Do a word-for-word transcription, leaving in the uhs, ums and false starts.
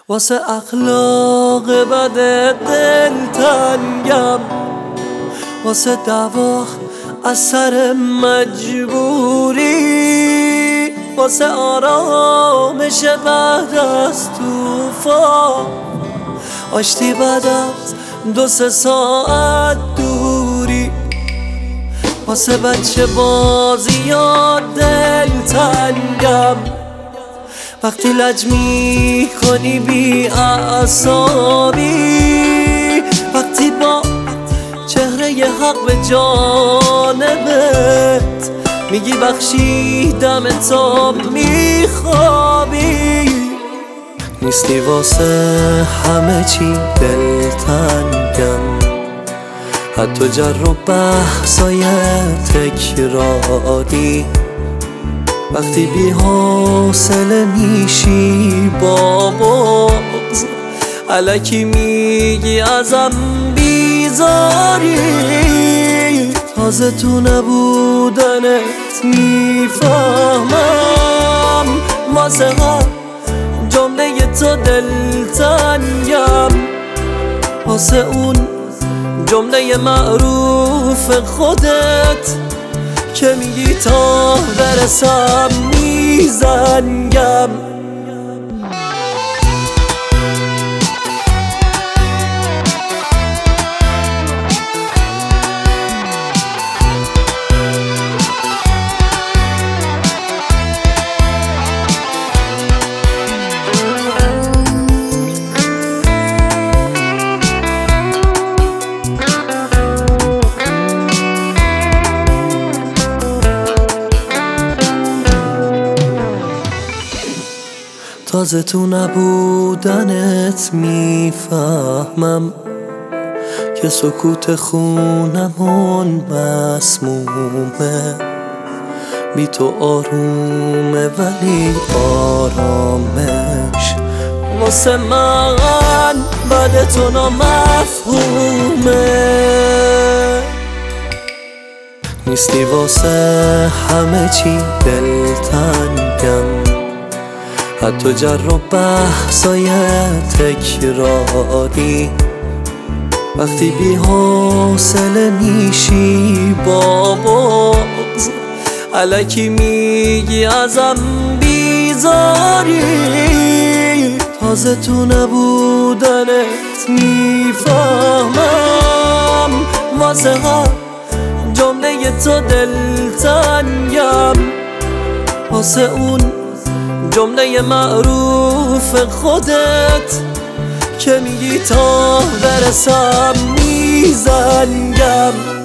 واسه اخلاق بد دلتنگم، واسه دعوا از سر مجبوری، واسه آرامش بعد از طوفان، آشتی بعد از دو سه ساعت دوری، واسه بچه بازیات دلتنگم، وقتی لج می کنی بی اعصابی، وقتی با چهره ی حق به جانبت میگی بخشیدم تا میخوابی، نیستی واسه همه چی دلتنگم، حتی جر و بحثای تکراری، وقتی بی حوصله میشی با بغض الکی میگی ازم بیزاری، تازه تو نبودنت میفهمم، واسه هر جمله تو دلتنگم، واسه اون جمله معروف خودت که میگی تا برسم میزنگم. تازه تو نبودنت میفهمم که سکوت خونمون مسمومه، بی تو آرومه ولی آرامش واسه من بعد تو نامفهومه، نیستی واسه همه چی دلتنگم، حتی جر و بحثای تکراری، وقتی بی حوصله میشی با بغض الکی میگی ازم بیزاری، تازه تو نبودنت میفهمم، واسه هر جمله تو دلتنگم، واسه اون جمله معروف خودت که میگی تا برسم میزنگم.